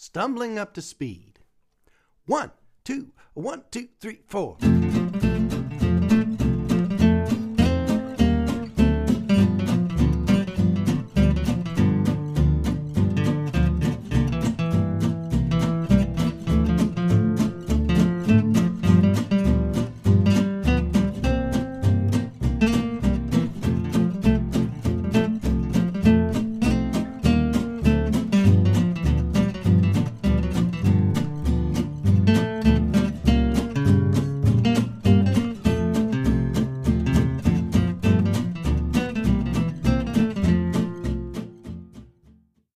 stumbling up to speed. 1, 2, 1, 2, 3, 4.